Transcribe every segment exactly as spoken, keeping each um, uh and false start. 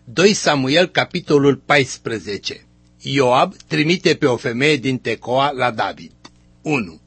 doi Samuel, capitolul paisprezece. Ioab trimite pe o femeie din Tecoa la David. unu.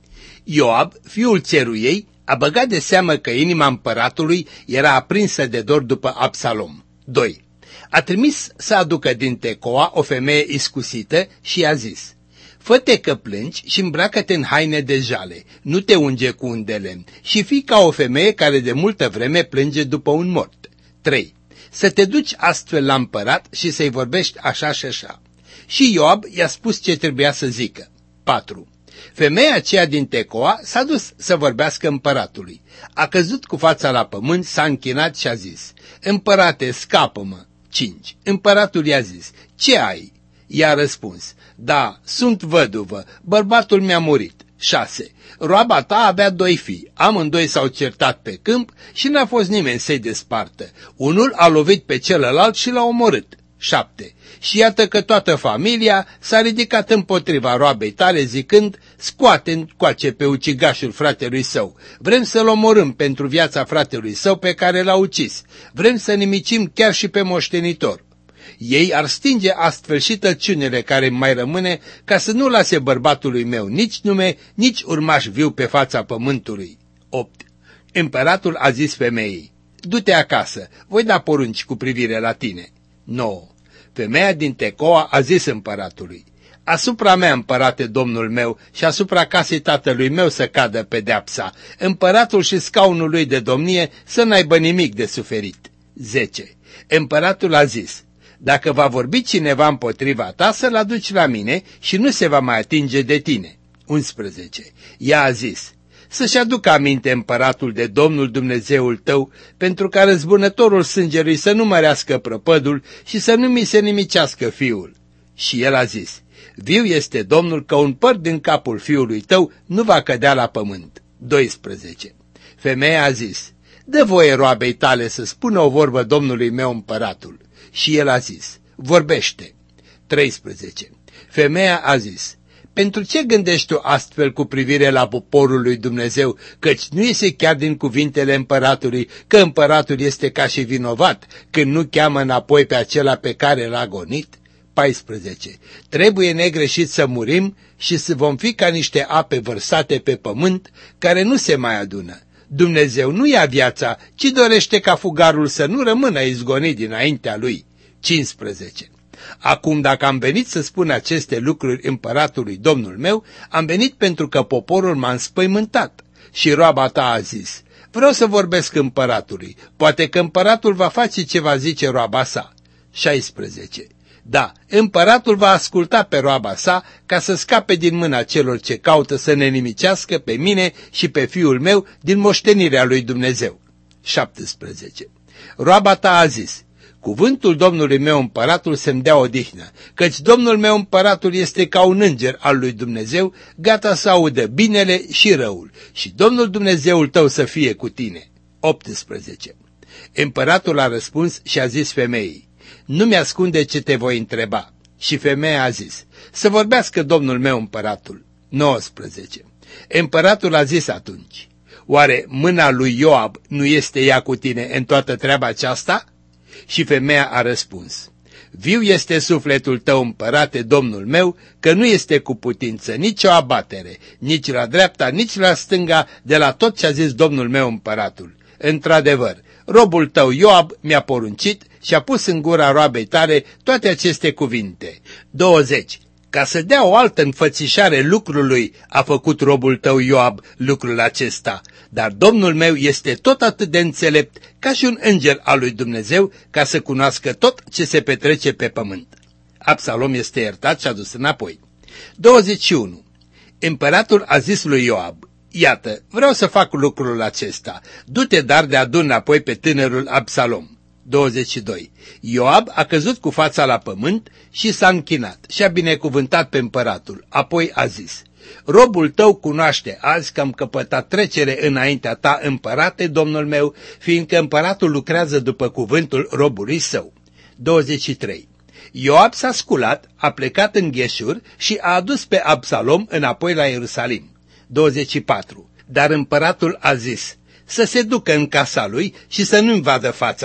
Ioab, fiul țeruiei, a băgat de seamă că inima împăratului era aprinsă de dor după Absalom. doi. A trimis să aducă din Tecoa o femeie iscusită și i-a zis: fă-te că plângi și îmbracă-te în haine de jale, nu te unge cu un de lemn și fii ca o femeie care de multă vreme plânge după un mort. trei. Să te duci astfel la împărat și să-i vorbești așa și așa. Și Ioab i-a spus ce trebuia să zică. patru. Femeia aceea din Tecoa s-a dus să vorbească împăratului. A căzut cu fața la pământ, s-a închinat și a zis: împărate, scapă-mă. cinci. Împăratul i-a zis: ce ai? I-a răspuns: da, sunt văduvă, bărbatul mi-a murit. șase. Roaba ta avea doi fii, amândoi s-au certat pe câmp și n-a fost nimeni să-i despartă. Unul a lovit pe celălalt și l-a omorât. șapte. Și iată că toată familia s-a ridicat împotriva roabei tale zicând: scoate încoace pe ucigașul fratelui său, vrem să-l omorâm pentru viața fratelui său pe care l-a ucis, vrem să nimicim chiar și pe moștenitor. Ei ar stinge astfel și tăciunile care mai rămâne, ca să nu lase bărbatului meu nici nume, nici urmaș viu pe fața pământului. opt. Împăratul a zis femeii: du-te acasă, voi da porunci cu privire la tine. nouă. Femeia din Tecoa a zis împăratului: asupra mea, împărate, domnul meu, și asupra casei tatălui meu să cadă pedeapsa, împăratul și scaunul lui de domnie să n-aibă nimic de suferit. zece. Împăratul a zis: dacă va vorbi cineva împotriva ta, să-l aduci la mine și nu se va mai atinge de tine. unsprezece. Ea a zis: să-și aducă aminte împăratul de Domnul Dumnezeul tău, pentru ca răzbunătorul sângelui să nu mărească prăpădul și să nu mi se nimicească fiul. Și el a zis: viu este Domnul că un păr din capul fiului tău nu va cădea la pământ. doisprezece. Femeia a zis: dă voie roabei tale să spună o vorbă domnului meu împăratul. Și el a zis: vorbește. treisprezece. Femeia a zis: pentru ce gândești tu astfel cu privire la poporul lui Dumnezeu, căci nu iese chiar din cuvintele împăratului că împăratul este ca și vinovat când nu cheamă înapoi pe acela pe care l-a gonit? paisprezece. Trebuie negreșit să murim și să vom fi ca niște ape vărsate pe pământ care nu se mai adună. Dumnezeu nu ia viața, ci dorește ca fugarul să nu rămână izgonit dinaintea lui. cincisprezece. Acum, dacă am venit să spun aceste lucruri împăratului Domnul meu, am venit pentru că poporul m-a înspăimântat. Și roaba ta a zis: vreau să vorbesc împăratului, poate că împăratul va face ce va zice roaba sa. șaisprezece. Da, împăratul va asculta pe roaba sa ca să scape din mâna celor ce caută să ne nimicească pe mine și pe fiul meu din moștenirea lui Dumnezeu. șaptesprezece. Roaba ta a zis: cuvântul Domnului meu împăratul să-mi dea odihnă, căci Domnul meu împăratul este ca un înger al lui Dumnezeu, gata să audă binele și răul, și Domnul Dumnezeul tău să fie cu tine. optsprezece. Împăratul a răspuns și a zis femeii: nu mi-ascunde ce te voi întreba. Și femeia a zis: să vorbească Domnul meu împăratul. nouăsprezece. Împăratul a zis atunci: oare mâna lui Ioab nu este ea cu tine în toată treaba aceasta? Și femeia a răspuns: viu este sufletul tău, împărate, domnul meu, că nu este cu putință nici o abatere, nici la dreapta, nici la stânga, de la tot ce a zis domnul meu împăratul. Într-adevăr, robul tău Ioab mi-a poruncit și a pus în gura roabei tale toate aceste cuvinte. douăzeci. Ca să dea o altă înfățișare lucrului, a făcut robul tău Ioab lucrul acesta, dar Domnul meu este tot atât de înțelept ca și un înger al lui Dumnezeu, ca să cunoască tot ce se petrece pe pământ. Absalom este iertat și adus înapoi. douăzeci și unu. Împăratul a zis lui Ioab: iată, vreau să fac lucrul acesta, du-te dar de adun înapoi pe tânărul Absalom. douăzeci și doi. Ioab a căzut cu fața la pământ și s-a închinat și a binecuvântat pe împăratul. Apoi a zis: robul tău cunoaște azi că am căpătat trecere înaintea ta, împărate, domnul meu, fiindcă împăratul lucrează după cuvântul robului său. douăzeci și trei. Ioab s-a sculat, a plecat în Gheșur și a adus pe Absalom înapoi la Ierusalim. douăzeci și patru. Dar împăratul a zis: să se ducă în casa lui și să nu-mi vadă fața.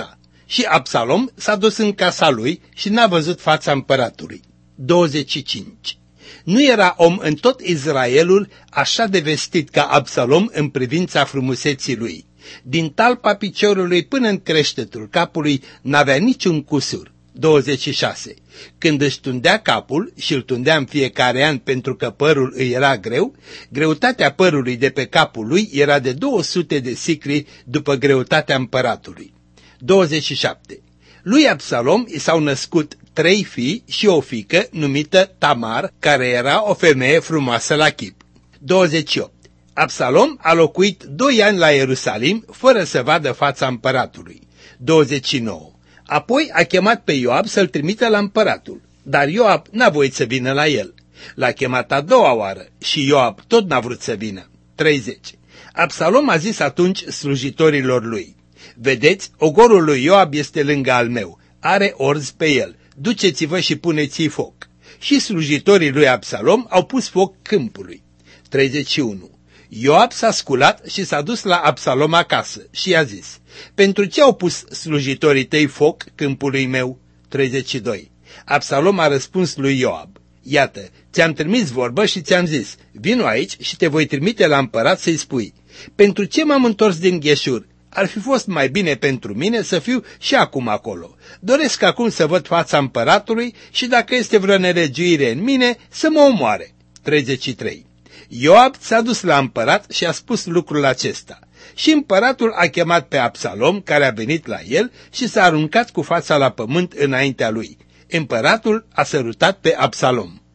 Și Absalom s-a dus în casa lui și n-a văzut fața împăratului. douăzeci și cinci. Nu era om în tot Israelul așa de vestit ca Absalom în privința frumuseții lui. Din talpa piciorului până în creștetul capului n-avea niciun cusur. douăzeci și șase. Când își tundea capul și îl tundea în fiecare an pentru că părul îi era greu, greutatea părului de pe capul lui era de două sute de sicli după greutatea împăratului. douăzeci și șapte. Lui Absalom i s-au născut trei fii și o fiică numită Tamar, care era o femeie frumoasă la chip. douăzeci și opt. Absalom a locuit doi ani la Ierusalim fără să vadă fața împăratului. douăzeci și nouă. Apoi a chemat pe Ioab să-l trimită la împăratul, dar Ioab n-a voit să vină la el. L-a chemat a doua oară și Ioab tot n-a vrut să vină. treizeci. Absalom a zis atunci slujitorilor lui: vedeți, ogorul lui Ioab este lângă al meu, are orz pe el, duceți-vă și puneți-i foc. Și slujitorii lui Absalom au pus foc câmpului. treizeci și unu. Ioab s-a sculat și s-a dus la Absalom acasă și i-a zis: pentru ce au pus slujitorii tăi foc câmpului meu? treizeci și doi. Absalom a răspuns lui Ioab: iată, ți-am trimis vorbă și ți-am zis, vino aici și te voi trimite la împărat să-i spui: pentru ce m-am întors din Gheșur? Ar fi fost mai bine pentru mine să fiu și acum acolo. Doresc acum să văd fața împăratului și dacă este vreo nelegiuire în mine, să mă omoare. treizeci și trei. Ioab s-a dus la împărat și a spus lucrul acesta. Și împăratul a chemat pe Absalom, care a venit la el, și s-a aruncat cu fața la pământ înaintea lui. Împăratul a sărutat pe Absalom.